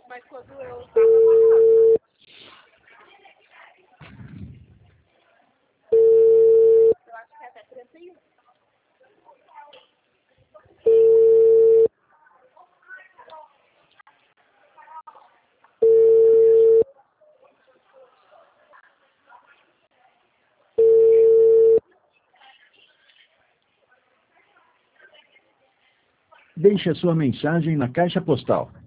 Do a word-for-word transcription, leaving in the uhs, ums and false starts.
Mas quando eu tava amarrado. Eu acho que é até trinta e um. Deixe a sua mensagem na caixa postal